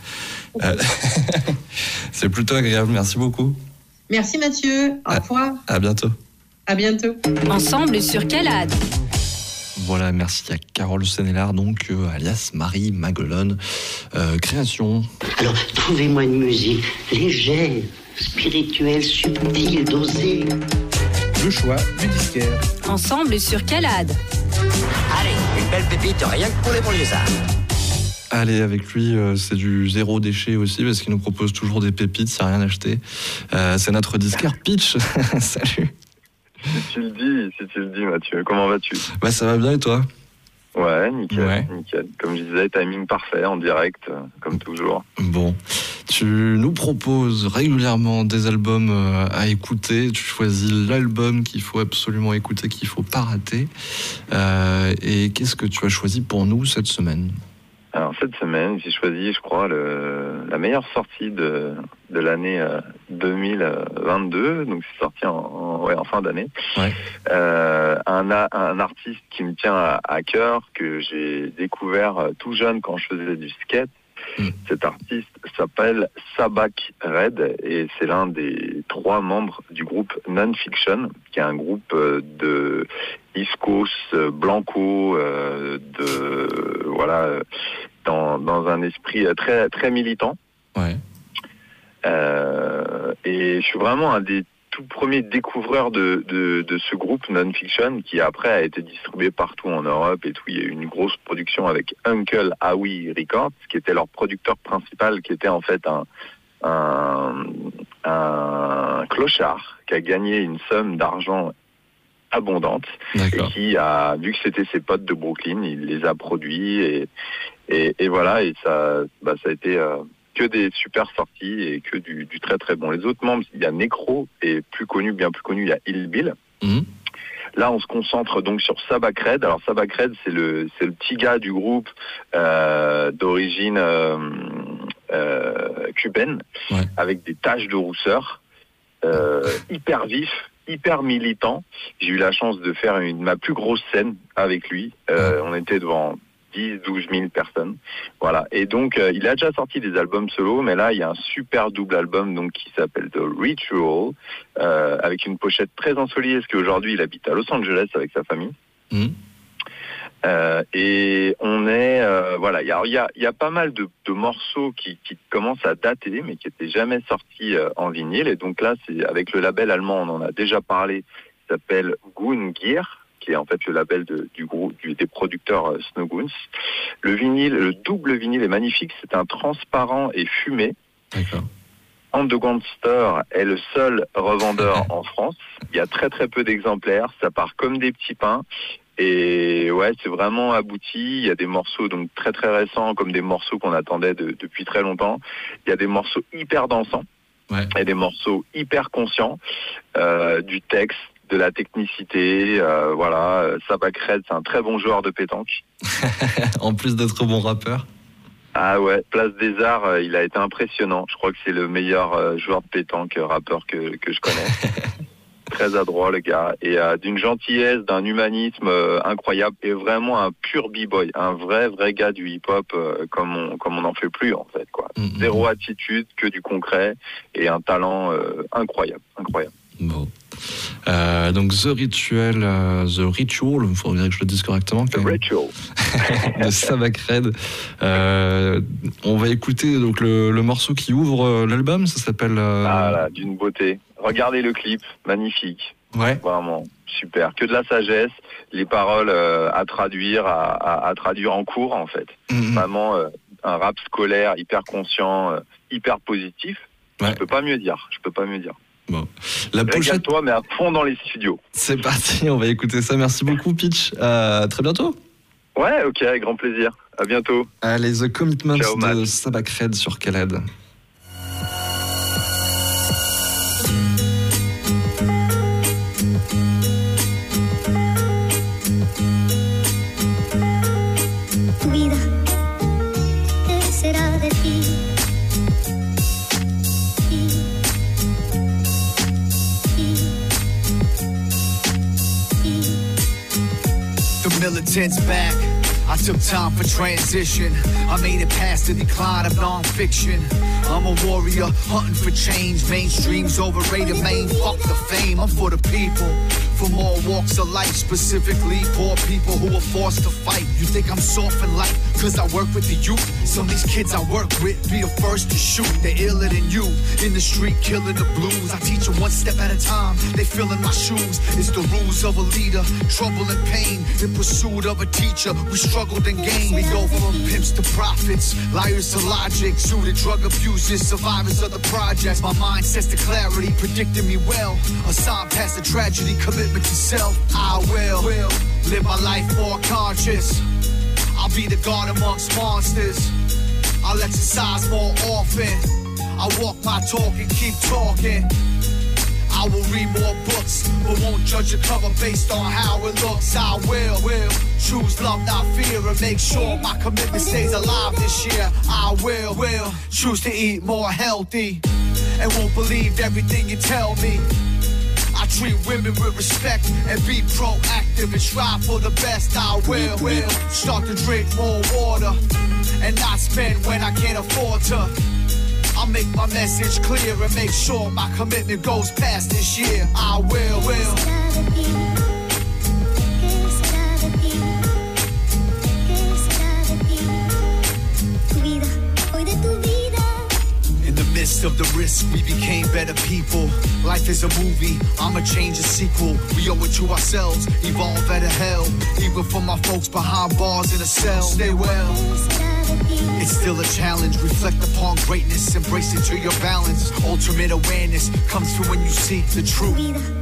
Speaker 3: C'est plutôt agréable. Merci beaucoup.
Speaker 8: Merci Mathieu. Au revoir.
Speaker 3: À bientôt.
Speaker 8: À bientôt.
Speaker 1: Ensemble sur Calade.
Speaker 3: Voilà, merci à Carole Sénélard, donc alias Marie Maguelone, création.
Speaker 9: Alors, trouvez-moi une musique légère, spirituelle, subtile, dosée.
Speaker 2: Le choix du disquaire.
Speaker 1: Ensemble sur Calade.
Speaker 9: Allez, une belle pépite, rien que pour les banlieusards.
Speaker 3: Allez, avec lui, c'est du zéro déchet aussi, parce qu'il nous propose toujours des pépites, s'il n'y a rien acheté. C'est notre disquaire Pitch. Salut.
Speaker 10: Si tu le dis, Mathieu. Comment vas-tu ?
Speaker 3: Ça va bien, et toi ?
Speaker 10: Ouais, nickel. Comme je disais, timing parfait, en direct, comme toujours.
Speaker 3: Bon, tu nous proposes régulièrement des albums à écouter. Tu choisis l'album qu'il faut absolument écouter, qu'il ne faut pas rater. Et qu'est-ce que tu as choisi pour nous cette semaine ?
Speaker 10: Alors, cette semaine, j'ai choisi, je crois, la meilleure sortie de l'année 2022. Donc, c'est sorti en fin d'année. Ouais. Un artiste qui me tient à cœur, que j'ai découvert tout jeune quand je faisais du skate. Cet artiste s'appelle Sabak Red, et c'est l'un des 3 membres du groupe Non-Fiction, qui est un groupe de East Coast, blanco, dans un esprit très très militant. Ouais. Et je suis vraiment un des tout premiers découvreurs de ce groupe Non-Fiction, qui après a été distribué partout en Europe et tout. Il y a eu une grosse production avec Uncle Howie Records, qui était leur producteur principal, qui était en fait un clochard qui a gagné une somme d'argent abondante.
Speaker 3: D'accord.
Speaker 10: Et qui a, vu que c'était ses potes de Brooklyn, il les a produits et voilà, et ça a été que des super sorties et que du très très bon. Les autres membres, il y a Necro et bien plus connu, il y a Ill Bill. Là, on se concentre donc sur Sabacred. Alors Sabacred, c'est le petit gars du groupe d'origine cubaine, avec des taches de rousseur, hyper vif, hyper militant. J'ai eu la chance de faire ma plus grosse scène avec lui. On était devant 10-12 000 personnes. Voilà. Et donc, il a déjà sorti des albums solo, mais là, il y a un super double album donc qui s'appelle The Ritual, avec une pochette très ensoleillée, parce qu'aujourd'hui, il habite à Los Angeles avec sa famille. Et on est... voilà, il y a pas mal de morceaux qui commencent à dater, mais qui n'étaient jamais sortis en vinyle. Et donc là, c'est avec le label allemand, on en a déjà parlé, qui s'appelle Goon Gear, qui est en fait le label du groupe des producteurs Snow Goons. Le double vinyle est magnifique, c'est un transparent et fumé.
Speaker 3: D'accord.
Speaker 10: Underground Store est le seul revendeur en France. Il y a très très peu d'exemplaires, ça part comme des petits pains. Et ouais, c'est vraiment abouti. Il y a des morceaux donc très très récents, comme des morceaux qu'on attendait depuis très longtemps. Il y a des morceaux hyper dansants, et des morceaux hyper conscients, du texte, de la technicité, voilà. Sabacred, c'est un très bon joueur de pétanque.
Speaker 3: En plus d'être bon rappeur.
Speaker 10: Ah ouais, Place des Arts, il a été impressionnant. Je crois que c'est le meilleur joueur de pétanque, rappeur que je connais. Très adroit le gars, et d'une gentillesse, d'un humanisme incroyable, et vraiment un pur b-boy, un vrai gars du hip-hop, comme on n'en fait plus en fait, quoi. Zéro attitude, que du concret, et un talent incroyable.
Speaker 3: Bon. Donc The Ritual, il faudrait que je le dise correctement.
Speaker 10: The Ritual.
Speaker 3: De Sabacred. On va écouter donc le morceau qui ouvre l'album, ça s'appelle...
Speaker 10: Ah là, d'une beauté. Regardez le clip, magnifique.
Speaker 3: Ouais.
Speaker 10: Vraiment, super. Que de la sagesse, les paroles à traduire en cours en fait. Vraiment un rap scolaire, hyper conscient, hyper positif. Ouais. Je peux pas mieux dire.
Speaker 3: Bon. La pochette,
Speaker 10: toi, mais à fond dans les studios.
Speaker 3: C'est parti, on va écouter ça. Merci beaucoup, Pitch. À très bientôt.
Speaker 10: Ouais, ok, avec grand plaisir. À bientôt.
Speaker 3: Allez, The Commitments de Sabacred sur Calad.
Speaker 11: Militants back. I took time for transition. I made it past the decline of non-fiction. I'm a warrior, hunting for change. Mainstream's overrated, man, fuck the fame. I'm for the people, from all walks of life. Specifically, poor people who are forced to fight. You think I'm soft and light, cause I work with the youth. Some of these kids I work with be the first to shoot. They're iller than you, in the street killing the blues. I teach them one step at a time, they filling my shoes. It's the rules of a leader, trouble and pain. In pursuit of a teacher, we struggled and gained. We go from pimps to prophets, liars to logic, suited drug abusers, survivors of the projects. My mind sets to clarity, predicting me well. A sign past the tragedy, commitment to self. I will live my life more conscious. I'll be the God amongst monsters. I'll exercise more often. I walk my talk and keep talking. I will read more books, but won't judge a cover based on how it looks. I will choose love, not fear, and make sure my commitment stays alive this year. I will choose to eat more healthy, and won't believe everything you tell me. I treat women with respect and be proactive and strive for the best. I will start to drink more water and not spend when I can't afford to. I'll make my message clear and make sure my commitment goes past this year. I will. In the midst Because of the risk, we became better people. Life is a movie, I'ma change the sequel. We owe it to ourselves, evolve out of hell. Even for my folks behind bars in a cell. Stay well. It's still a challenge. Reflect upon greatness, embrace it to your balance. Ultimate awareness comes from when you seek the truth.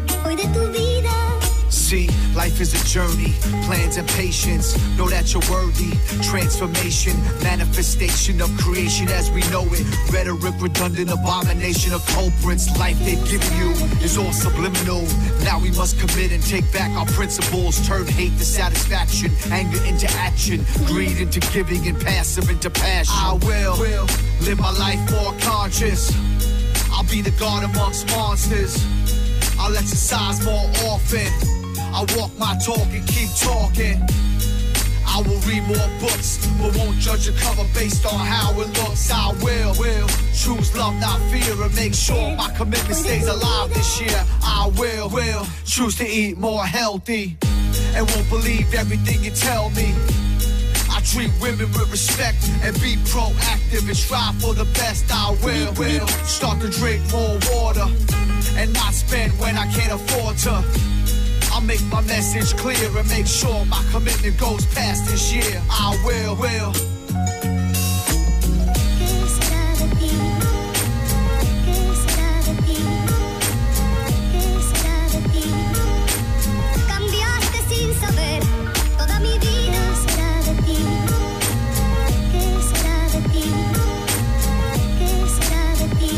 Speaker 11: See, life is a journey, plans and patience. Know that you're worthy. Transformation, manifestation of creation as we know it. Rhetoric, redundant abomination of culprits. Life they've given you is all subliminal. Now we must commit and take back our principles. Turn hate to satisfaction, anger into action, greed into giving, and passive into passion. I will live my life more conscious. I'll be the god amongst monsters. I'll exercise more often. I walk my talk and keep talking. I will read more books, but won't judge a cover based on how it looks. I will choose love, not fear, and make sure my commitment stays alive this year. I will choose to eat more healthy, and won't believe everything you tell me. I treat women with respect and be proactive and strive for the best. I will start to drink more water and not spend when I can't afford to. I'll make my message clear and make sure my commitment goes past this year. I will.
Speaker 7: Cambiaste sin saber toda mi vida. ¿Qué será de ti? ¿Qué será de ti? ¿Qué será de ti?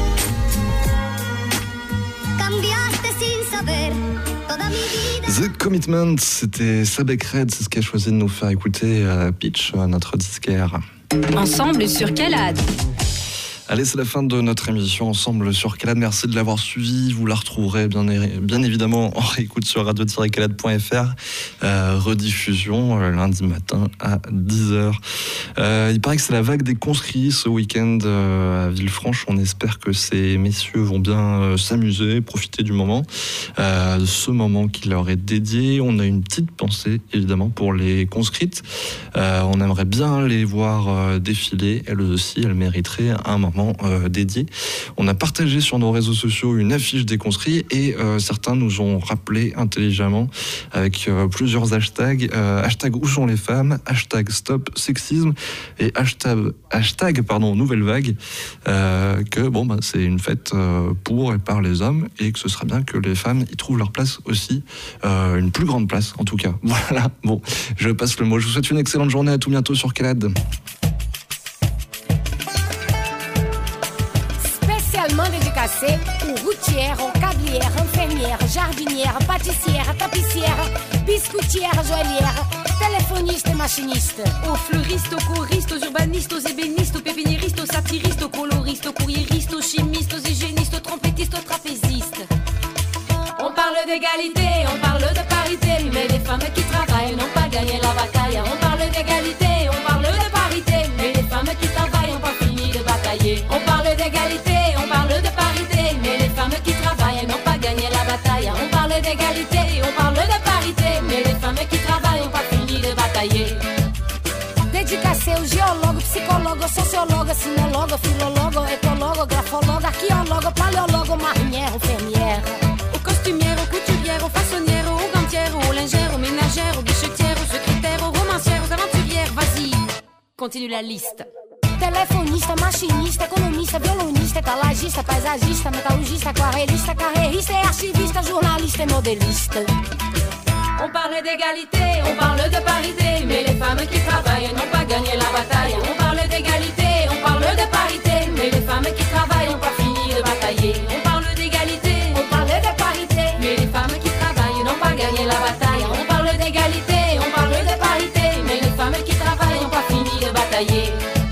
Speaker 7: Cambiaste sin saber.
Speaker 3: The Commitment, c'était Sabek Red, c'est ce qu'a choisi de nous faire écouter Pitch, notre disquaire.
Speaker 1: Ensemble sur Calade.
Speaker 3: Allez, c'est la fin de notre émission Ensemble sur Calade. Merci de l'avoir suivi. Vous la retrouverez bien évidemment en réécoute sur radio-calade.fr. Rediffusion lundi matin à 10h. Il paraît que c'est la vague des conscrits ce week-end à Villefranche. On espère que ces messieurs vont bien s'amuser, profiter du moment. Ce moment qui leur est dédié. On a une petite pensée évidemment pour les conscrites. On aimerait bien les voir défiler. Elles aussi, elles mériteraient un moment dédié. On a partagé sur nos réseaux sociaux une affiche des conscrits et certains nous ont rappelé intelligemment avec plusieurs hashtags, hashtag où sont les femmes, hashtag stop sexisme et hashtag nouvelle vague, que c'est une fête pour et par les hommes et que ce serait bien que les femmes y trouvent leur place aussi, une plus grande place en tout cas. Voilà, bon, je passe le mot. Je vous souhaite une excellente journée, à tout bientôt sur Calade.
Speaker 12: Dédicacé aux routières, aux cablières, infirmières, jardinières, pâtissières, tapissières, biscoutières, joaillières, téléphonistes et machinistes.
Speaker 13: Aux fleuristes, aux choristes, aux urbanistes, aux ébénistes, aux pépiniéristes, aux satiristes, aux coloristes, aux courriéristes, aux chimistes, aux hygiénistes, aux trompettistes, aux trapézistes. On parle d'égalité, on parle de parité, mais les femmes qui travaillent n'ont pas gagné la bataille. On parle d'égalité, on parle de parité, mais les femmes qui travaillent n'ont pas fini de batailler. On parle d'égalité, on parle de parité, mais les femmes qui travaillent n'ont pas gagné la bataille. On parle d'égalité, on parle de parité, mais les femmes qui travaillent n'ont pas fini de batailler.
Speaker 12: Dédicacé ao geólogo, psicólogo, sociólogo, cinélogo, filólogo, écologo, grafologo, arqueólogo, paléologo, marinière, fermière.
Speaker 13: Aux costumières, aux couturières, aux façonnières, aux gantières, aux lingères, aux ménagères, aux guichetières, aux secrétaires, aux romancières, aux aventurières. Vas-y, continue la liste.
Speaker 12: Telefonista, machinista, economista, violonista, etalagista, paisagista, metalurgista, aquarelista, carreirista e archivista, jornalista e modelista.
Speaker 13: On parle d'égalité, on parle de parité, mais les femmes qui travaillent n'ont pas gagné la bataille. On parle d'égalité, on parle de parité, mais les femmes qui travaillent n'ont pas fini de batailler. On parle d'égalité, on parle de parité, mais les femmes qui travaillent n'ont pas gagné la bataille. On parle d'égalité, on parle de parité, mais les femmes qui travaillent n'ont pas fini de batailler.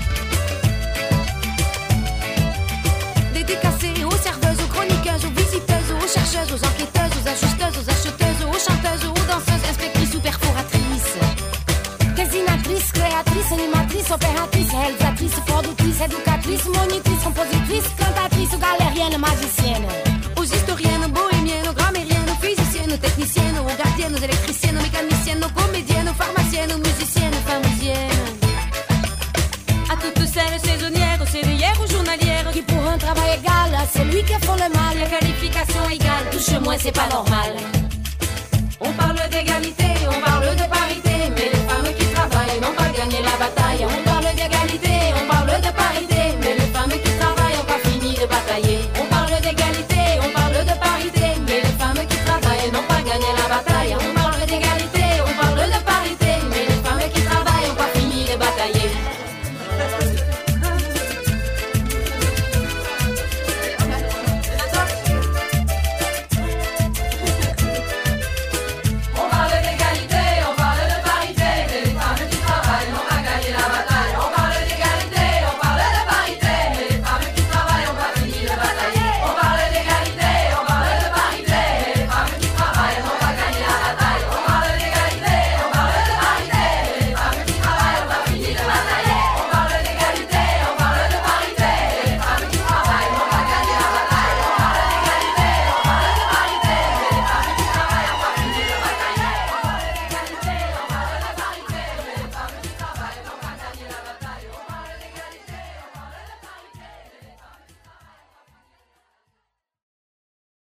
Speaker 12: Aux enquêteuses, aux ajusteuses, aux acheteuses, aux chanteuses, aux danseuses, inspectrices ou perforatrices. Dessinatrices, créatrices, animatrices, opératrices, réalisatrices, productrices, éducatrices, monitrices, compositrices, cantatrices, galériennes, magiciennes.
Speaker 13: Aux historiennes, bohémiennes, grammairiennes, physiciennes, techniciennes, aux gardiennes, aux électriciennes, aux mécaniciennes, aux comédiennes, aux pharmaciennes, aux musiciennes, aux pharmaciennes. À toutes celles saisonnières, aux sévillères, aux journalières,
Speaker 12: qui pour un travail travail égal, c'est lui qui font le mal.
Speaker 13: La qualification égale,
Speaker 12: touche moins, c'est pas normal.
Speaker 13: On parle d'égalité, on parle de parité, mais les femmes qui travaillent n'ont pas gagné la bataille.